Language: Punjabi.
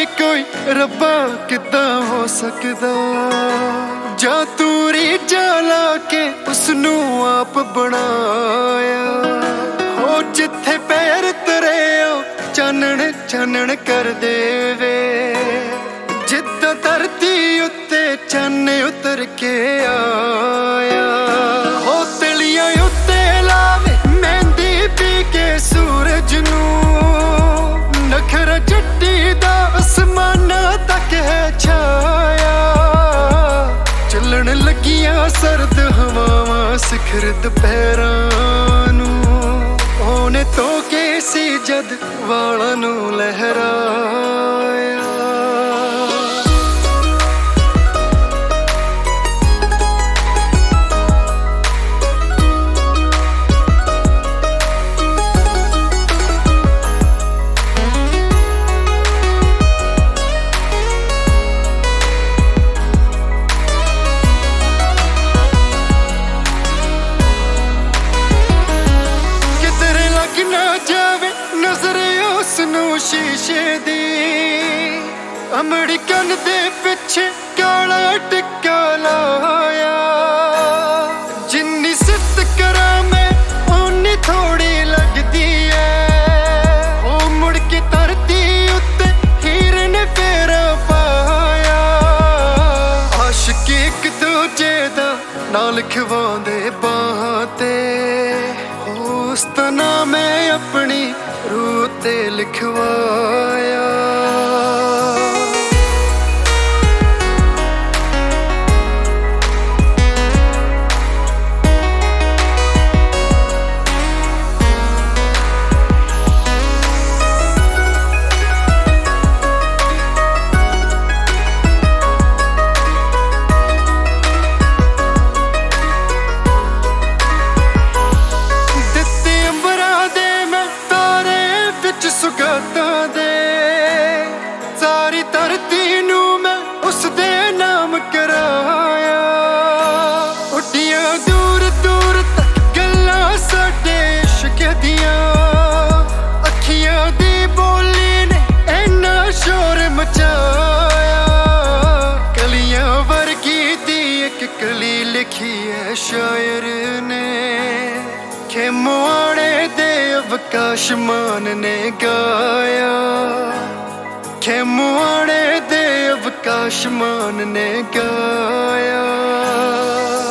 ਨਹੀਂ ਕੋਈ ਰੱਬਾ ਕਿੱਦਾਂ ਹੋ ਸਕਦਾ, ਜਾਂ ਤੂੰ ਰੀਝਾਂ ਲਾ ਕੇ ਉਸਨੂੰ ਆਪ ਬਣਾਇਆ। ਹੋ ਜਿੱਥੇ ਪੈਰ ਤਰੇ ਉਹ ਚਾਨਣ ਚਾਨਣ ਕਰ ਦੇਵੇ, ਜਿੱਦਾਂ ਧਰਤੀ ਉੱਤੇ ਚੰਨ ਉਤਰ ਕੇ ਆਇਆ। ਹੋ ਤਲੀਆਂ ਉੱਤੇ ਲਾਵੇ ਮਹਿੰਦੀ ਪੀ ਕੇ ਸੂਰਜ ਨੂੰ, ਨਖਰਾ ਜੱਟੀ ਦਾ ਅਸਮਾਨਾਂ ਤੱਕ ਹੈ ਛਾਇਆ। ਚੱਲਣ ਲੱਗੀਆਂ ਸਰਦ ਹਵਾਵਾਂ ਸਿਖਰ ਦੁਪਹਿਰਾਂ ਨੂੰ, ਉਹਨੇ ਧੋ ਕੇ ਸੀ ਜਦ ਵਾਲਾਂ ਨੂੰ ਲਹਿਰਾਇਆ। ਨਾ ਜਾਵੇ ਨਜ਼ਰ ਉਸਨੂੰ ਸ਼ੀਸ਼ੇ ਦੀ, ਅਮਰੀਕਨ ਦੇ ਪਿੱਛੇ ਕਾਲਾ ਟਿੱਕਾ ਲਾਇਆ। ਜਿੰਨੀ ਸਿਫਤ ਕਰਾਂ ਮੈਂ ਓਨੀ ਥੋੜੀ ਲੱਗਦੀ ਐ, ਉਹ ਮੁੜ ਕੇ ਧਰਤੀ ਉੱਤੇ ਹੀਰ ਨੇ ਫੇਰਾ ਪਾਇਆ। ਆਸ਼ਿਕੀ ਇੱਕ ਦੂਜੇ ਦਾ ਨਾਂ ਲਿਖਵਾਉਂਦੇ ਬਾਹਾਂ ਤੇ, ਉਸ ਦਾ ਨਾਂ ਮੈਂ ਆਪਣੀ ਰੂਹ ਤੇ ਲਿਖਵਾਇਆ। ਸੁਗਾਤਾਂ ਦੇ ਸਾਰੀ ਧਰਤੀ ਨੂੰ ਮੈਂ ਉਸਦੇ ਨਾਮ ਕਰਾਇਆ। ਉੱਡੀਆਂ ਦੂਰ ਦੂਰ ਤੱਕ ਗੱਲਾਂ ਸਾਡੇ ਇਸ਼ਕ ਦੀਆਂ, ਅੱਖੀਆਂ ਦੀ ਬੋਲੀ ਨੇ ਇੰਨਾ ਸ਼ੋਰ ਮਚਾਇਆ। ਕਲੀਆਂ ਵਰਗੀ ਦੀ ਇੱਕ ਕਲੀ ਲਿਖੀ ਹੈ ਸ਼ਾਇਰ ਨੇ, ਖੇਮੁਆਣੇ ਦੇ ਅਵਕਾਸ਼ਮਾਨ ਨੇ ਗਾਇਆ। ਖੇਮੁਆਣੇ ਦੇ ਅਵਕਾਸ਼ਮਾਨ ਨੇ ਗਾਇਆ।